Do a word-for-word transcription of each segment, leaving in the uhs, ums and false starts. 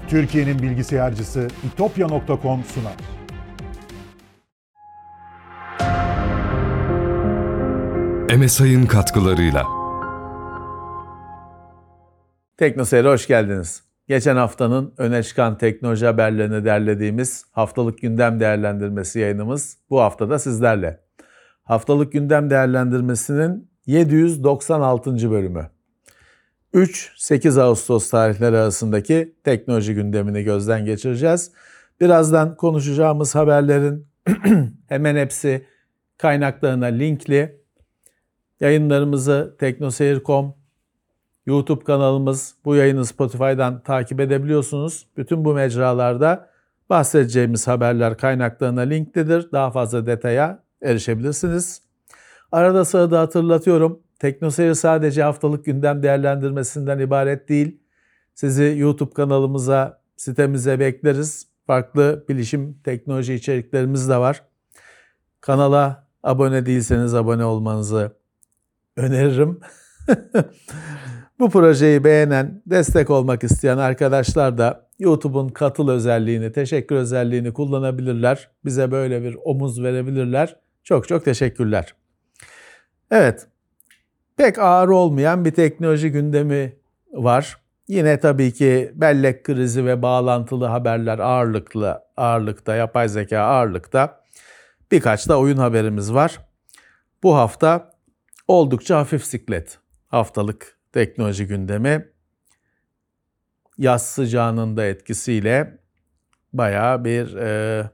Türkiye'nin bilgisayarcısı itopya nokta com sunar. M S I'ın katkılarıyla. Teknoseyir'e hoş geldiniz. Geçen haftanın öne çıkan teknoloji haberlerini derlediğimiz haftalık gündem değerlendirmesi yayınımız bu hafta da sizlerle. Haftalık gündem değerlendirmesinin yedi yüz doksan altıncı bölümü. üç sekiz Ağustos tarihleri arasındaki teknoloji gündemini gözden geçireceğiz. Birazdan konuşacağımız haberlerin hemen hepsi kaynaklarına linkli. Yayınlarımızı teknoseyir nokta com, YouTube kanalımız, bu yayını Spotify'dan takip edebiliyorsunuz. Bütün bu mecralarda bahsedeceğimiz haberler kaynaklarına linklidir. Daha fazla detaya erişebilirsiniz. Arada sırada hatırlatıyorum. Teknoseyir sadece haftalık gündem değerlendirmesinden ibaret değil. Sizi YouTube kanalımıza, sitemize bekleriz. Farklı bilişim, teknoloji içeriklerimiz de var. Kanala abone değilseniz abone olmanızı öneririm. Bu projeyi beğenen, destek olmak isteyen arkadaşlar da YouTube'un katıl özelliğini, teşekkür özelliğini kullanabilirler. Bize böyle bir omuz verebilirler. Çok çok teşekkürler. Evet, pek ağır olmayan bir teknoloji gündemi var. Yine tabii ki bellek krizi ve bağlantılı haberler ağırlıklı, ağırlıkta, yapay zeka ağırlıkta. Birkaç da oyun haberimiz var. Bu hafta oldukça hafif siklet. Haftalık teknoloji gündemi yaz sıcağının da etkisiyle bayağı bir e,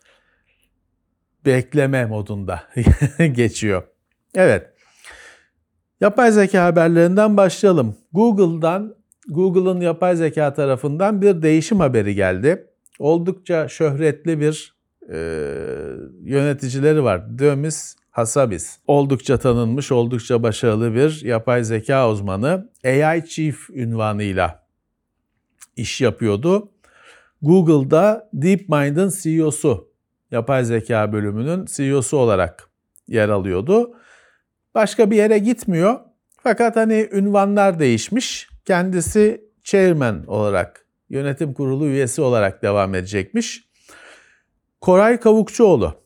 bekleme modunda geçiyor. Evet. Yapay zeka haberlerinden başlayalım. Google'dan, Google'ın yapay zeka tarafından bir değişim haberi geldi. Oldukça şöhretli bir e, yöneticileri var. Demis Hassabis. Oldukça tanınmış, oldukça başarılı bir yapay zeka uzmanı. A I Chief ünvanıyla iş yapıyordu. Google'da DeepMind'ın C E O'su, yapay zeka bölümünün C E O'su olarak yer alıyordu. Başka bir yere gitmiyor. Fakat hani ünvanlar değişmiş. Kendisi chairman olarak, yönetim kurulu üyesi olarak devam edecekmiş. Koray Kavukçuoğlu,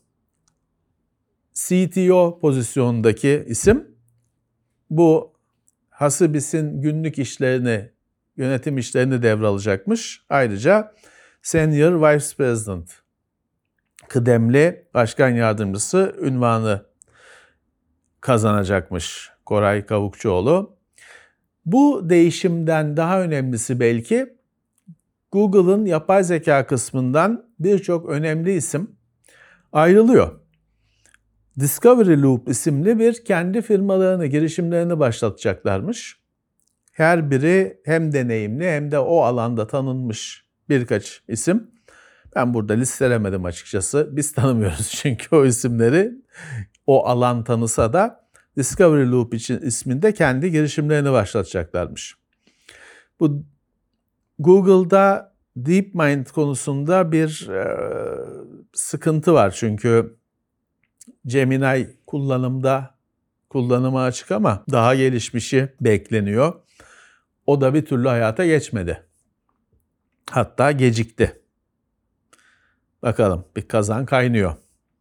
C T O pozisyonundaki isim. Bu Hassabis'in günlük işlerini, yönetim işlerini devralacakmış. Ayrıca Senior Vice President, kıdemli başkan yardımcısı ünvanı kazanacakmış Koray Kavukçuoğlu. Bu değişimden daha önemlisi belki Google'ın yapay zeka kısmından birçok önemli isim ayrılıyor. Discovery Loop isimli bir kendi firmalarını, girişimlerini başlatacaklarmış. Her biri hem deneyimli hem de o alanda tanınmış birkaç isim. Ben burada listelemedim açıkçası. Biz tanımıyoruz çünkü o isimleri. O alan tanısa da Discovery Loop için isminde kendi girişimlerini başlatacaklarmış. Bu Google'da DeepMind konusunda bir e, sıkıntı var çünkü Gemini kullanımda kullanıma açık ama daha gelişmişi bekleniyor. O da bir türlü hayata geçmedi. Hatta gecikti. Bakalım, bir kazan kaynıyor.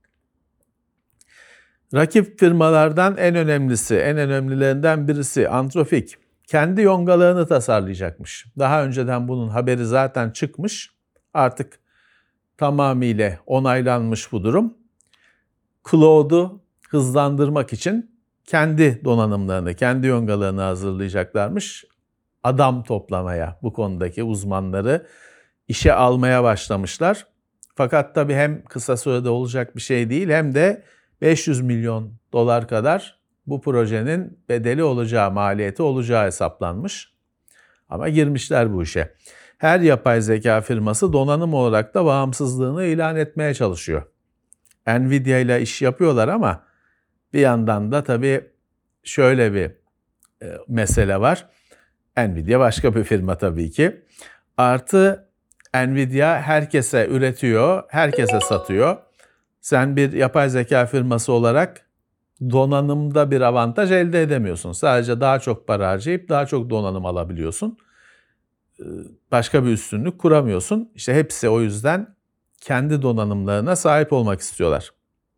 Rakip firmalardan en önemlisi, en önemlilerinden birisi Anthropic. Kendi yongalarını tasarlayacakmış. Daha önceden bunun haberi zaten çıkmış. Artık tamamıyla onaylanmış bu durum. Cloud'u hızlandırmak için kendi donanımlarını, kendi yongalarını hazırlayacaklarmış. Adam toplamaya, bu konudaki uzmanları işe almaya başlamışlar. Fakat tabii hem kısa sürede olacak bir şey değil hem de beş yüz milyon dolar kadar bu projenin bedeli olacağı, maliyeti olacağı hesaplanmış. Ama girmişler bu işe. Her yapay zeka firması donanım olarak da bağımsızlığını ilan etmeye çalışıyor. Nvidia ile iş yapıyorlar ama bir yandan da tabii şöyle bir e, mesele var. Nvidia başka bir firma tabii ki. Artı Nvidia herkese üretiyor, herkese satıyor. Sen bir yapay zeka firması olarak donanımda bir avantaj elde edemiyorsun. Sadece daha çok para harcayıp daha çok donanım alabiliyorsun. başka bir üstünlük kuramıyorsun. İşte hepsi o yüzden kendi donanımlarına sahip olmak istiyorlar.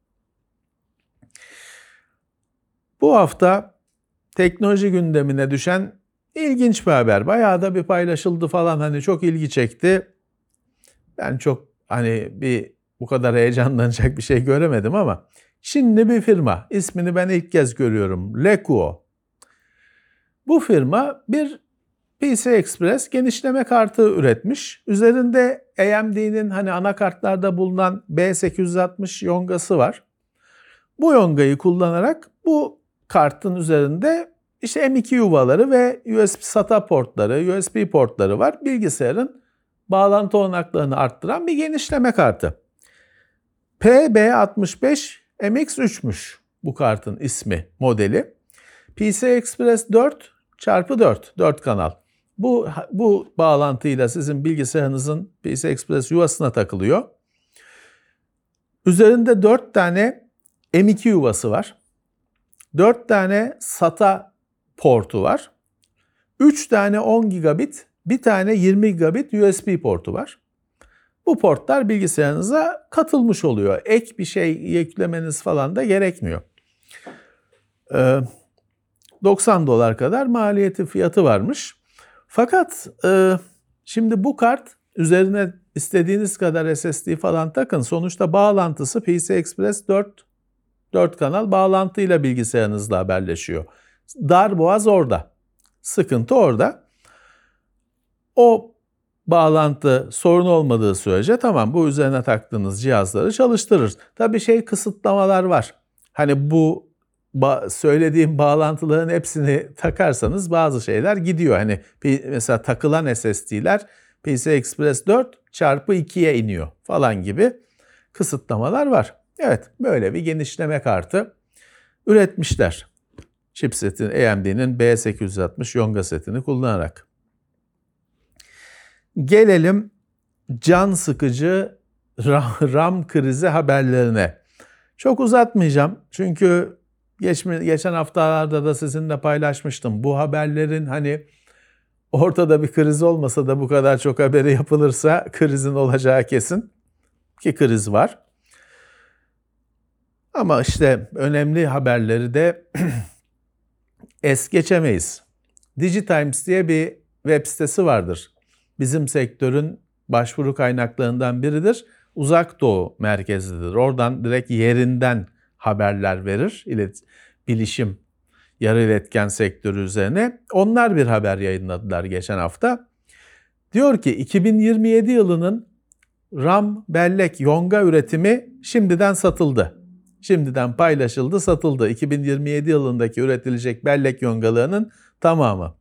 Bu hafta teknoloji gündemine düşen ilginç bir haber. Bayağı da bir paylaşıldı falan, hani çok ilgi çekti. Ben çok hani bir bu kadar heyecanlanacak bir şey göremedim ama Çinli bir firma, ismini ben ilk kez görüyorum, Lekuo. Bu firma bir P C I Express genişleme kartı üretmiş. Üzerinde A M D'nin hani anakartlarda bulunan B sekiz yüz altmış yongası var. Bu yongayı kullanarak bu kartın üzerinde işte M iki yuvaları ve U S B SATA portları, U S B portları var. Bilgisayarın bağlantı olanaklarını arttıran bir genişleme kartı. P B altmış beş M X üç'müş bu kartın ismi, modeli. P C I Express dört çarpı dört, dört kanal. Bu, bu bağlantıyla sizin bilgisayarınızın P C I Express yuvasına takılıyor. Üzerinde dört tane M iki yuvası var. dört tane SATA portu var. üç tane on gigabit, bir tane yirmi gigabit U S B portu var. Bu portlar bilgisayarınıza katılmış oluyor. Ek bir şey yüklemeniz falan da gerekmiyor. Ee, doksan dolar kadar maliyeti, fiyatı varmış. Fakat e, şimdi bu kart üzerine istediğiniz kadar S S D falan takın. Sonuçta bağlantısı P C I Express dört, dört kanal bağlantıyla bilgisayarınızla haberleşiyor. Darboğaz orada. Sıkıntı orada. O bağlantı sorun olmadığı sürece tamam, bu üzerine taktığınız cihazları çalıştırır. Tabii şey kısıtlamalar var. Hani bu ba- söylediğim bağlantıların hepsini takarsanız bazı şeyler gidiyor. Hani mesela takılan S S D'ler P C I Express dört çarpı ikiye iniyor falan gibi kısıtlamalar var. Evet, böyle bir genişleme kartı üretmişler. Chipset'in A M D'nin B sekiz yüz altmış yonga setini kullanarak. Gelelim can sıkıcı RAM krizi haberlerine. Çok uzatmayacağım çünkü geçme, geçen haftalarda da sizinle paylaşmıştım. Bu haberlerin hani ortada bir kriz olmasa da bu kadar çok haberi yapılırsa krizin olacağı kesin, ki kriz var. Ama işte önemli haberleri de es geçemeyiz. DigiTimes diye bir web sitesi vardır. Bizim sektörün başvuru kaynaklarından biridir. Uzak Doğu merkezlidir. Oradan direkt yerinden haberler verir. İlet, bilişim, yarı iletken sektörü üzerine. Onlar bir haber yayınladılar geçen hafta. Diyor ki iki bin yirmi yedi yılının RAM bellek yonga üretimi şimdiden satıldı. Şimdiden paylaşıldı, satıldı. iki bin yirmi yedi yılındaki üretilecek bellek yongalarının tamamı.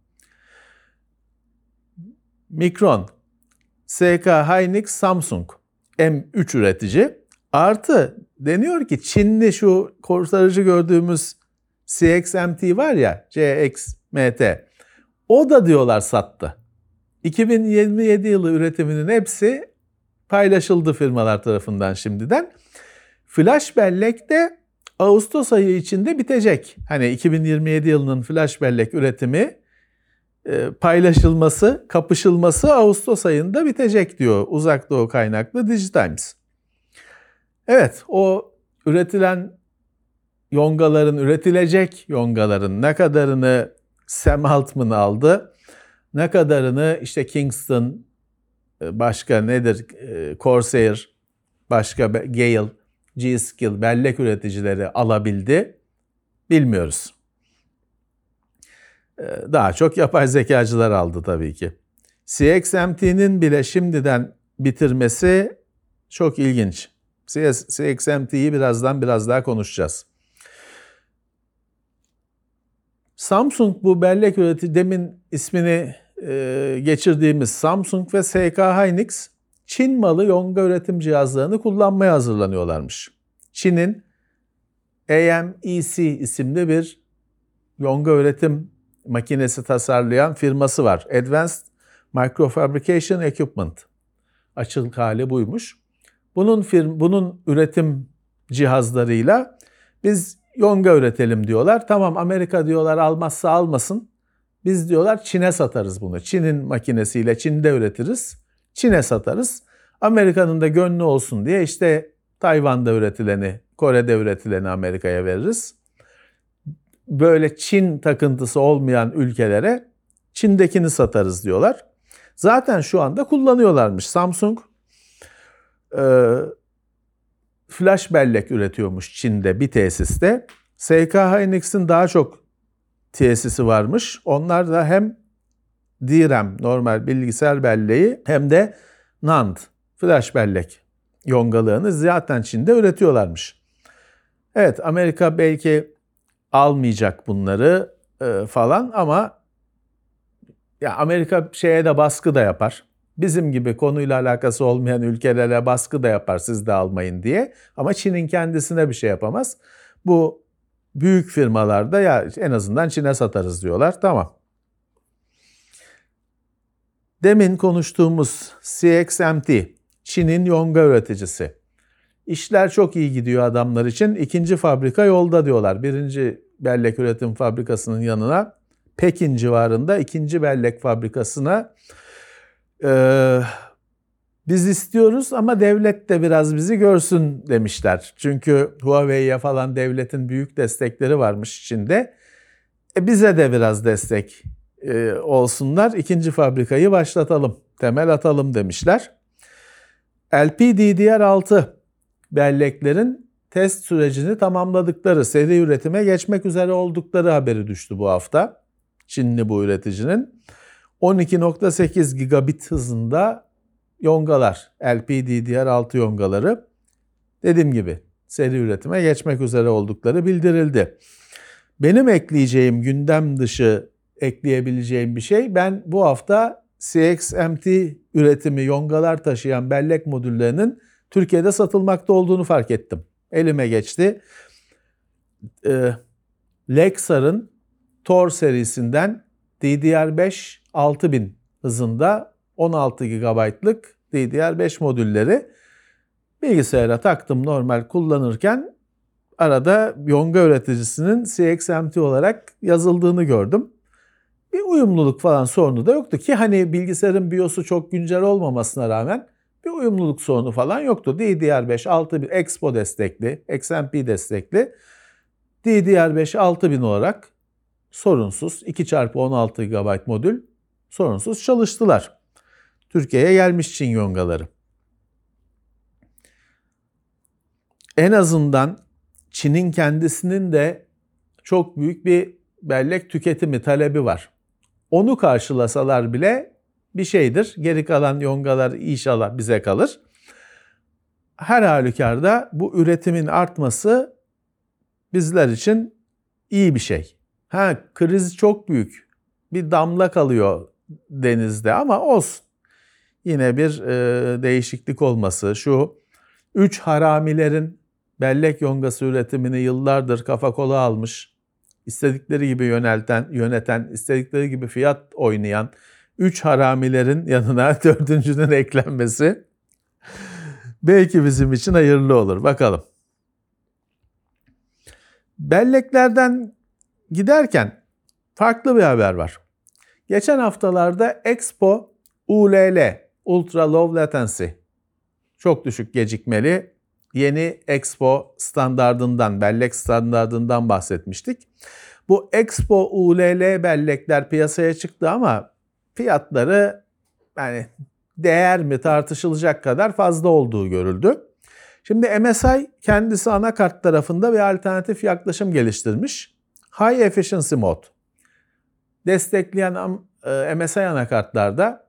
Micron, S K Hynix, Samsung M üç üretici. Artı deniyor ki Çinli şu kurtarıcı gördüğümüz C X M T var ya, C X M T. O da diyorlar sattı. iki bin yirmi yedi yılı üretiminin hepsi paylaşıldı firmalar tarafından şimdiden. Flash bellek de Ağustos ayı içinde bitecek. Hani iki bin yirmi yedi yılının flash bellek üretimi paylaşılması, kapışılması Ağustos ayında bitecek diyor Uzak Doğu kaynaklı DigiTimes. Evet, o üretilen yongaların, üretilecek yongaların ne kadarını Sam Altman aldı, ne kadarını işte Kingston, başka nedir, Corsair, başka Gale, G-Skill, bellek üreticileri alabildi bilmiyoruz. Daha çok yapay zekacılar aldı tabii ki. C X M T'nin bile şimdiden bitirmesi çok ilginç. C X M T'yi birazdan biraz daha konuşacağız. Samsung bu bellek üretici, demin ismini e, geçirdiğimiz Samsung ve S K Hynix Çin malı yonga üretim cihazlarını kullanmaya hazırlanıyorlarmış. Çin'in A M E C isimli bir yonga üretim makinesi tasarlayan firması var. Advanced Microfabrication Equipment. Açık hali buymuş. Bunun firm, bunun üretim cihazlarıyla biz yonga üretelim diyorlar. Tamam, Amerika diyorlar almazsa almasın. Biz diyorlar Çin'e satarız bunu. Çin'in makinesiyle Çin'de üretiriz. Çin'e satarız. Amerika'nın da gönlü olsun diye işte Tayvan'da üretileni, Kore'de üretileni Amerika'ya veririz. Böyle Çin takıntısı olmayan ülkelere Çin'dekini satarız diyorlar. Zaten şu anda kullanıyorlarmış. Samsung e, flash bellek üretiyormuş Çin'de bir tesiste. S K Hynix'in daha çok tesisi varmış. Onlar da hem D RAM, normal bilgisayar belleği, hem de N A N D, flash bellek yongalığını zaten Çin'de üretiyorlarmış. Evet, Amerika belki almayacak bunları e, falan ama ya Amerika şeye de baskı da yapar. Bizim gibi konuyla alakası olmayan ülkelere baskı da yapar siz de almayın diye. Ama Çin'in kendisine bir şey yapamaz. Bu büyük firmalarda ya en azından Çin'e satarız diyorlar. Tamam. Demin konuştuğumuz C X M T, Çin'in yonga üreticisi. İşler çok iyi gidiyor adamlar için. İkinci fabrika yolda diyorlar. Birinci bellek üretim fabrikasının yanına Pekin civarında ikinci bellek fabrikasına e, biz istiyoruz ama devlet de biraz bizi görsün demişler. Çünkü Huawei'ye falan devletin büyük destekleri varmış Çin'de. E, bize de biraz destek e, olsunlar. İkinci fabrikayı başlatalım, temel atalım demişler. L P D D R altı belleklerin test sürecini tamamladıkları, seri üretime geçmek üzere oldukları haberi düştü bu hafta. Çinli bu üreticinin on iki nokta sekiz gigabit hızında yongalar, L P D D R altı yongaları dediğim gibi seri üretime geçmek üzere oldukları bildirildi. Benim ekleyeceğim gündem dışı ekleyebileceğim bir şey, ben bu hafta C X M T üretimi yongalar taşıyan bellek modüllerinin Türkiye'de satılmakta olduğunu fark ettim. Elime geçti. Ee, Lexar'ın Tor serisinden D D R beş altı bin hızında on altı gigabaytlık D D R beş modülleri bilgisayara taktım normal kullanırken arada yonga üreticisinin C X M T olarak yazıldığını gördüm. Bir uyumluluk falan sorunu da yoktu ki hani bilgisayarın BIOS'u çok güncel olmamasına rağmen bir uyumluluk sorunu falan yoktu. D D R beş altı bin Expo destekli, X M P destekli D D R beş altı bin olarak sorunsuz iki çarpı on altı gigabayt modül sorunsuz çalıştılar. Türkiye'ye gelmiş Çin yongaları. En azından Çin'in kendisinin de çok büyük bir bellek tüketimi, talebi var. Onu karşılasalar bile bir şeydir. Geri kalan yongalar inşallah bize kalır. Her halükarda bu üretimin artması bizler için iyi bir şey. Ha, kriz çok büyük. Bir damla kalıyor denizde ama olsun. Yine bir e, değişiklik olması. Şu üç haramilerin bellek yongası üretimini yıllardır kafa kola almış, istedikleri gibi yönelten, yöneten, istedikleri gibi fiyat oynayan üç haramilerin yanına dördüncünün eklenmesi belki bizim için hayırlı olur. Bakalım. Belleklerden giderken farklı bir haber var. Geçen haftalarda Expo U L L, Ultra Low Latency, çok düşük gecikmeli yeni Expo standardından, bellek standardından bahsetmiştik. Bu Expo U L L bellekler piyasaya çıktı ama fiyatları yani değer mi tartışılacak kadar fazla olduğu görüldü. Şimdi M S I kendisi anakart tarafında bir alternatif yaklaşım geliştirmiş. High Efficiency Mode. Destekleyen M S I anakartlarda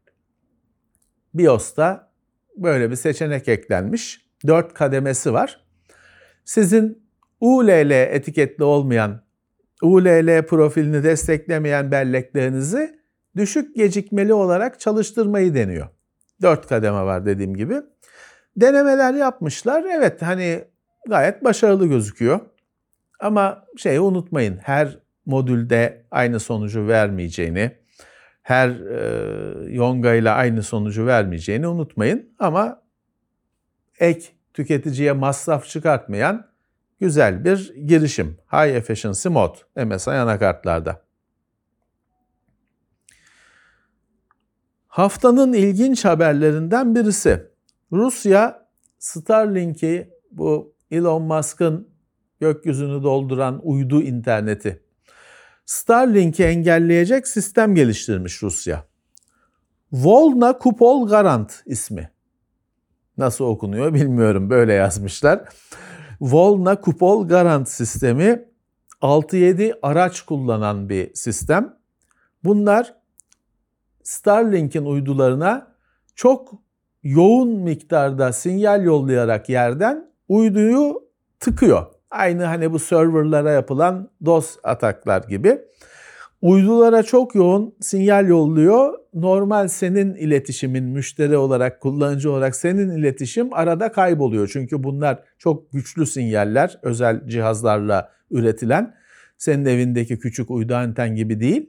BIOS'ta böyle bir seçenek eklenmiş. dört kademesi var. Sizin U L L etiketli olmayan, U L L profilini desteklemeyen belleklerinizi düşük gecikmeli olarak çalıştırmayı deniyor. dört kademe var dediğim gibi. Denemeler yapmışlar. Evet, hani gayet başarılı gözüküyor. Ama şeyi unutmayın, her modülde aynı sonucu vermeyeceğini, her e, yonga ile aynı sonucu vermeyeceğini unutmayın. Ama ek tüketiciye masraf çıkartmayan güzel bir girişim. High Efficiency Mode M S I anakartlarda. Haftanın ilginç haberlerinden birisi. Rusya Starlink'i, bu Elon Musk'ın gökyüzünü dolduran uydu interneti, Starlink'i engelleyecek sistem geliştirmiş Rusya. Volna Kupol Garant ismi. Nasıl okunuyor bilmiyorum, böyle yazmışlar. Volna Kupol Garant sistemi altı yedi araç kullanan bir sistem. Bunlar Starlink'in uydularına çok yoğun miktarda sinyal yollayarak yerden uyduyu tıkıyor. Aynı hani bu serverlara yapılan DOS ataklar gibi. Uydulara çok yoğun sinyal yolluyor. Normal senin iletişimin, müşteri olarak, kullanıcı olarak senin iletişim arada kayboluyor. Çünkü bunlar çok güçlü sinyaller, özel cihazlarla üretilen. Senin evindeki küçük uydu anten gibi değil.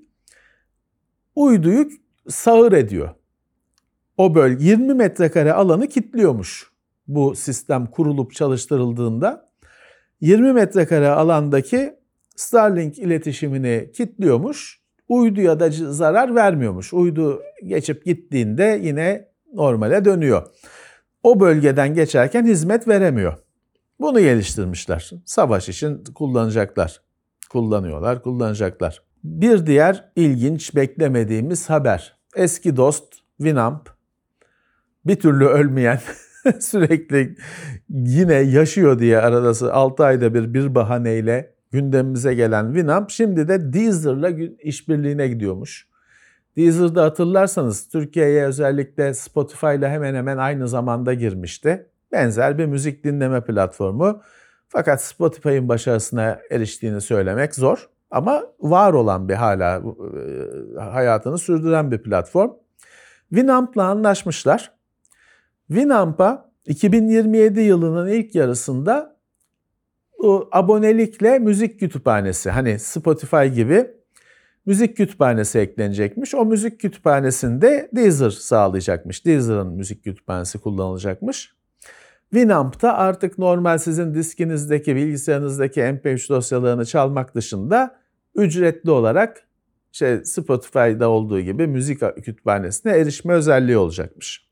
Uyduyu sağır ediyor. O bölge yirmi metrekare alanı kilitliyormuş bu sistem kurulup çalıştırıldığında. yirmi metrekare alandaki Starlink iletişimini kilitliyormuş. Uyduya da zarar vermiyormuş. Uydu geçip gittiğinde yine normale dönüyor. O bölgeden geçerken hizmet veremiyor. Bunu geliştirmişler. Savaş için kullanacaklar. Kullanıyorlar, kullanacaklar. Bir diğer ilginç, beklemediğimiz haber. Eski dost Winamp, bir türlü ölmeyen, sürekli yine yaşıyor diye arada altı ayda bir bir bahaneyle gündemimize gelen Winamp şimdi de Deezer'la işbirliğine gidiyormuş. Deezer'da hatırlarsanız Türkiye'ye özellikle Spotify'la hemen hemen aynı zamanda girmişti. Benzer bir müzik dinleme platformu. Fakat Spotify'ın başarısına eriştiğini söylemek zor. Ama var olan bir, hala hayatını sürdüren bir platform. Winamp'la anlaşmışlar. Winamp'a iki bin yirmi yedi yılının ilk yarısında bu abonelikle müzik kütüphanesi, hani Spotify gibi müzik kütüphanesi eklenecekmiş. O müzik kütüphanesinde Deezer sağlayacakmış. Deezer'ın müzik kütüphanesi kullanılacakmış. Winamp'ta artık normal sizin diskinizdeki, bilgisayarınızdaki M P üç dosyalarını çalmak dışında ücretli olarak şey, Spotify'da olduğu gibi müzik kütüphanesine erişme özelliği olacakmış.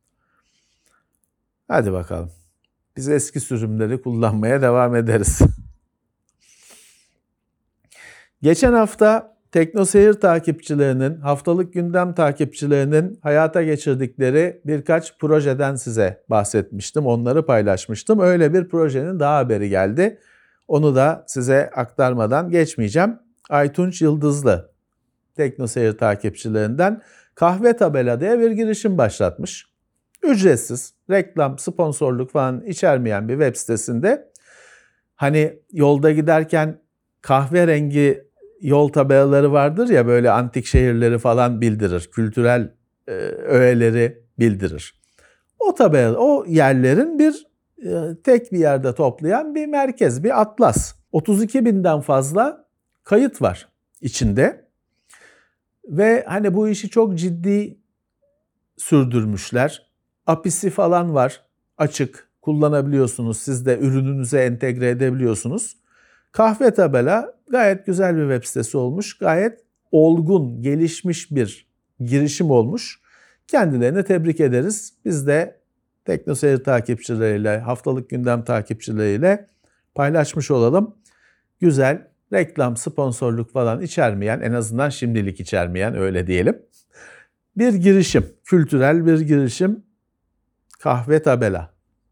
Hadi bakalım. Biz eski sürümleri kullanmaya devam ederiz. Geçen hafta TeknoSeyir takipçilerinin, haftalık gündem takipçilerinin hayata geçirdikleri birkaç projeden size bahsetmiştim. Onları paylaşmıştım. Öyle bir projenin daha haberi geldi. Onu da size aktarmadan geçmeyeceğim. Aytunç Yıldızlı, TeknoSeyir takipçilerinden Kahve Tabela diye bir girişim başlatmış. Ücretsiz, reklam, sponsorluk falan içermeyen bir web sitesinde hani yolda giderken kahverengi yol tabelaları vardır ya, böyle antik şehirleri falan bildirir, kültürel e, öğeleri bildirir. O tabela, o yerlerin bir e, tek bir yerde toplayan bir merkez, bir atlas. otuz iki binden fazla kayıt var içinde ve hani bu işi çok ciddi sürdürmüşler. A P I'si falan var, açık, kullanabiliyorsunuz, siz de ürününüze entegre edebiliyorsunuz. Kahve Tabela gayet güzel bir web sitesi olmuş, gayet olgun, gelişmiş bir girişim olmuş. Kendilerini tebrik ederiz. Biz de TeknoSeyir takipçileriyle, haftalık gündem takipçileriyle paylaşmış olalım. Güzel, reklam, sponsorluk falan içermeyen, en azından şimdilik içermeyen, öyle diyelim, bir girişim, kültürel bir girişim. Kahve Tabela.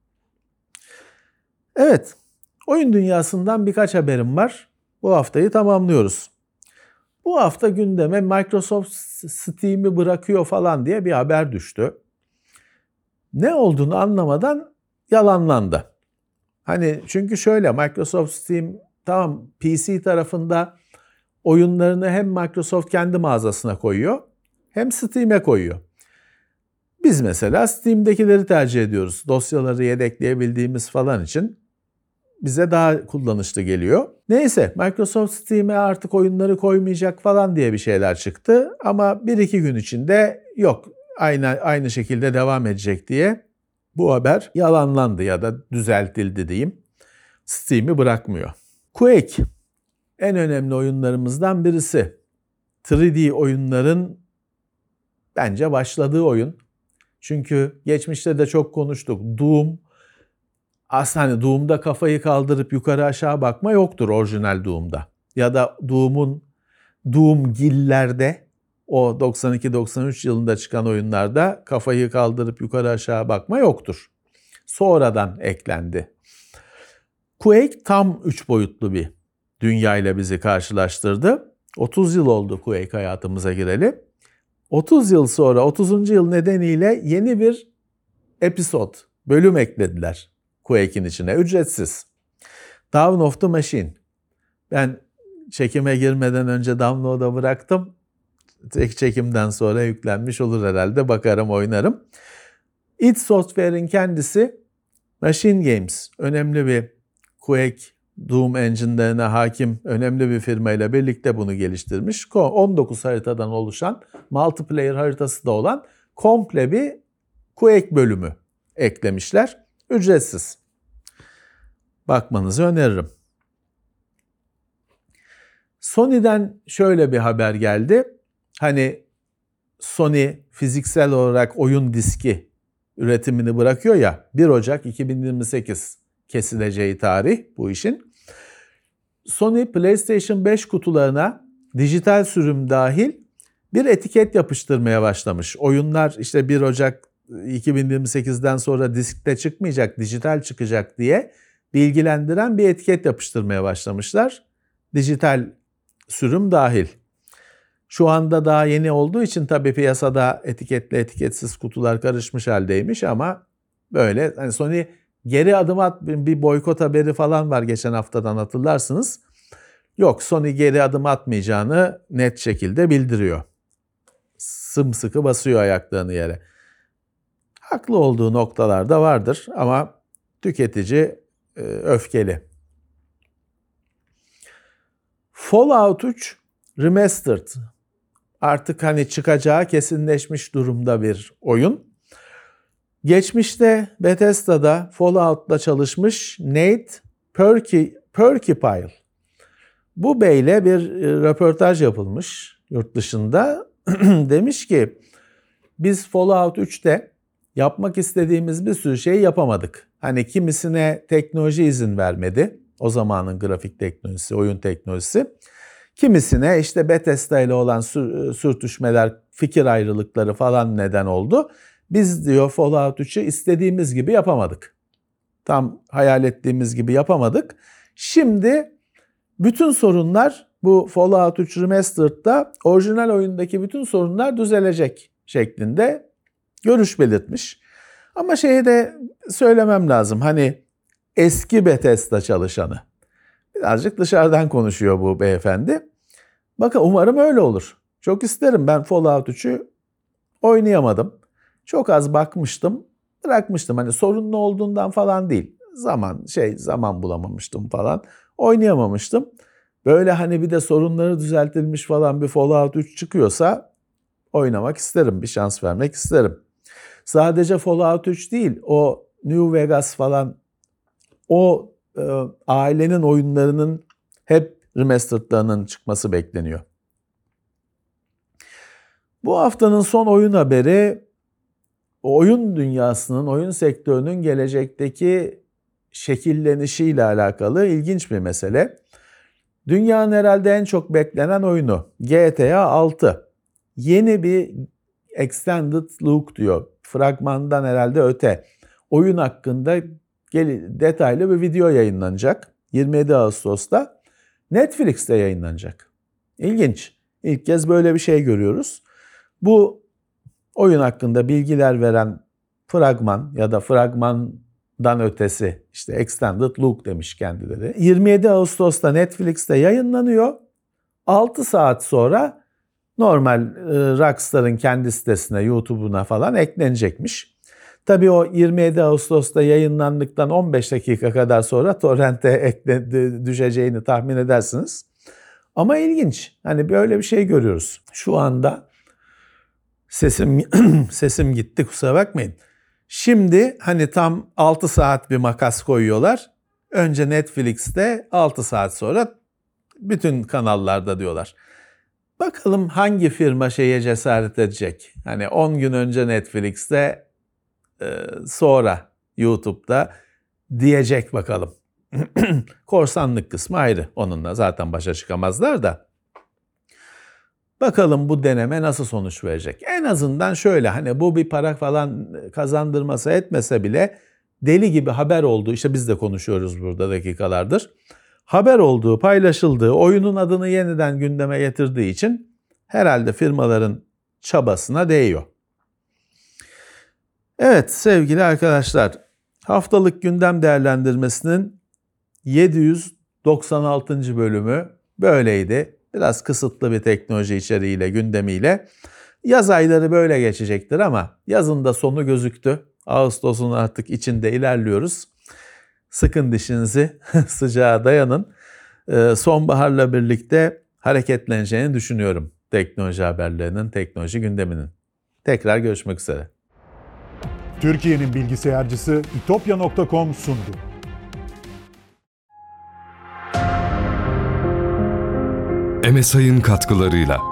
Evet, oyun dünyasından birkaç haberim var. Bu haftayı tamamlıyoruz. Bu hafta gündeme Microsoft Steam'i bırakıyor falan diye bir haber düştü. Ne olduğunu anlamadan yalanlandı. Hani çünkü şöyle, Microsoft Steam tamam P C tarafında oyunlarını hem Microsoft kendi mağazasına koyuyor hem Steam'e koyuyor. Biz mesela Steam'dekileri tercih ediyoruz. Dosyaları yedekleyebildiğimiz falan için bize daha kullanışlı geliyor. Neyse, Microsoft Steam'e artık oyunları koymayacak falan diye bir şeyler çıktı. Ama bir iki gün içinde yok, aynı, aynı şekilde devam edecek diye bu haber yalanlandı ya da düzeltildi diyeyim. Steam'i bırakmıyor. Quake en önemli oyunlarımızdan birisi. üç D oyunların bence başladığı oyun. Çünkü geçmişte de çok konuştuk. Doom, aslında hani Doom'da kafayı kaldırıp yukarı aşağı bakma yoktur orijinal Doom'da. Ya da Doom'un Doomgill'lerde, o doksan iki doksan üç yılında çıkan oyunlarda kafayı kaldırıp yukarı aşağı bakma yoktur. Sonradan eklendi. Quake tam üç boyutlu bir dünya ile bizi karşılaştırdı. otuz yıl oldu Quake hayatımıza gireli. otuz yıl sonra, otuzuncu yıl nedeniyle yeni bir episod, bölüm eklediler Quake'in içine, ücretsiz. Dawn of the Machine. Ben çekime girmeden önce download'a bıraktım. Tek çekimden sonra yüklenmiş olur herhalde. Bakarım, oynarım. id Software'in kendisi Machine Games, önemli bir Quake, Doom engine'lerine hakim önemli bir firmayla birlikte bunu geliştirmiş. on dokuz haritadan oluşan, multiplayer haritası da olan komple bir Quake bölümü eklemişler. Ücretsiz. Bakmanızı öneririm. Sony'den şöyle bir haber geldi. Hani Sony fiziksel olarak oyun diski üretimini bırakıyor ya, bir Ocak iki bin yirmi sekiz kesileceği tarih bu işin. Sony PlayStation beş kutularına dijital sürüm dahil bir etiket yapıştırmaya başlamış. Oyunlar işte bir Ocak iki bin yirmi sekizden sonra diskte çıkmayacak, dijital çıkacak diye bilgilendiren bir etiket yapıştırmaya başlamışlar. Dijital sürüm dahil. Şu anda daha yeni olduğu için tabii piyasada etiketli etiketsiz kutular karışmış haldeymiş ama böyle hani Sony geri adım at, bir boykot haberi falan var geçen haftadan, hatırlarsınız. Yok, Sony geri adım atmayacağını net şekilde bildiriyor. Sımsıkı basıyor ayaklarını yere. Haklı olduğu noktalar da vardır ama tüketici e, öfkeli. Fallout üç Remastered. Artık hani çıkacağı kesinleşmiş durumda bir oyun. Geçmişte Bethesda'da Fallout'ta çalışmış Nate Perkypile. Bu beyle bir röportaj yapılmış yurt dışında. Demiş ki biz Fallout üçte yapmak istediğimiz bir sürü şey yapamadık. Hani kimisine teknoloji izin vermedi. O zamanın grafik teknolojisi, oyun teknolojisi. Kimisine işte Bethesda ile olan sürtüşmeler, fikir ayrılıkları falan neden oldu. Biz diyor Fallout üçü istediğimiz gibi yapamadık. Tam hayal ettiğimiz gibi yapamadık. Şimdi bütün sorunlar bu Fallout üç Remastered'da, orijinal oyundaki bütün sorunlar düzelecek şeklinde görüş belirtmiş. Ama şeyi de söylemem lazım. Hani eski Bethesda çalışanı. Birazcık dışarıdan konuşuyor bu beyefendi. Bakın umarım öyle olur. Çok isterim. Ben Fallout üçü oynayamadım. Çok az bakmıştım. Bırakmıştım. Hani sorunlu olduğundan falan değil. Zaman şey zaman bulamamıştım falan. Oynayamamıştım. Böyle hani bir de sorunları düzeltilmiş falan bir Fallout üç çıkıyorsa oynamak isterim. Bir şans vermek isterim. Sadece Fallout üç değil. O New Vegas falan, o e, ailenin oyunlarının hep remastered'larının çıkması bekleniyor. Bu haftanın son oyun haberi, oyun dünyasının, oyun sektörünün gelecekteki şekillenişiyle alakalı ilginç bir mesele. Dünyanın herhalde en çok beklenen oyunu G T A altı. Yeni bir extended look diyor. Fragmandan herhalde öte. Oyun hakkında detaylı bir video yayınlanacak. yirmi yedi Ağustos'ta Netflix'te yayınlanacak. İlginç. İlk kez böyle bir şey görüyoruz. Bu oyun hakkında bilgiler veren fragman ya da fragmandan ötesi, işte extended look demiş kendileri, yirmi yedi Ağustos'ta Netflix'te yayınlanıyor. altı saat sonra normal Rockstar'ın kendi sitesine, YouTube'una falan eklenecekmiş. Tabii o yirmi yedi Ağustos'ta yayınlandıktan on beş dakika kadar sonra torrente ekle, düşeceğini tahmin edersiniz. Ama ilginç. Hani böyle bir şey görüyoruz. Şu anda sesim sesim gitti, kusura bakmayın. Şimdi hani tam altı saat bir makas koyuyorlar. Önce Netflix'te, altı saat sonra bütün kanallarda diyorlar. Bakalım hangi firma şeye cesaret edecek? Hani on gün önce Netflix'te, e, sonra YouTube'da diyecek bakalım. Korsanlık kısmı ayrı. Onunla zaten başa çıkamazlar da. Bakalım bu deneme nasıl sonuç verecek? En azından şöyle, hani bu bir para falan kazandırmasa etmese bile deli gibi haber olduğu, işte biz de konuşuyoruz burada dakikalardır. Haber olduğu, paylaşıldığı, oyunun adını yeniden gündeme getirdiği için herhalde firmaların çabasına değiyor. Evet sevgili arkadaşlar, haftalık gündem değerlendirmesinin yedi yüz doksan altıncı bölümü böyleydi. Biraz kısıtlı bir teknoloji içeriğiyle, gündemiyle. Yaz ayları böyle geçecektir ama yazın da sonu gözüktü. Ağustos'un artık içinde ilerliyoruz. Sıkın dişinizi, sıcağa dayanın. Ee, sonbaharla birlikte hareketleneceğini düşünüyorum teknoloji haberlerinin, teknoloji gündeminin. Tekrar görüşmek üzere. Türkiye'nin bilgisayarcısı itopya nokta com sundu. M S I'ın katkılarıyla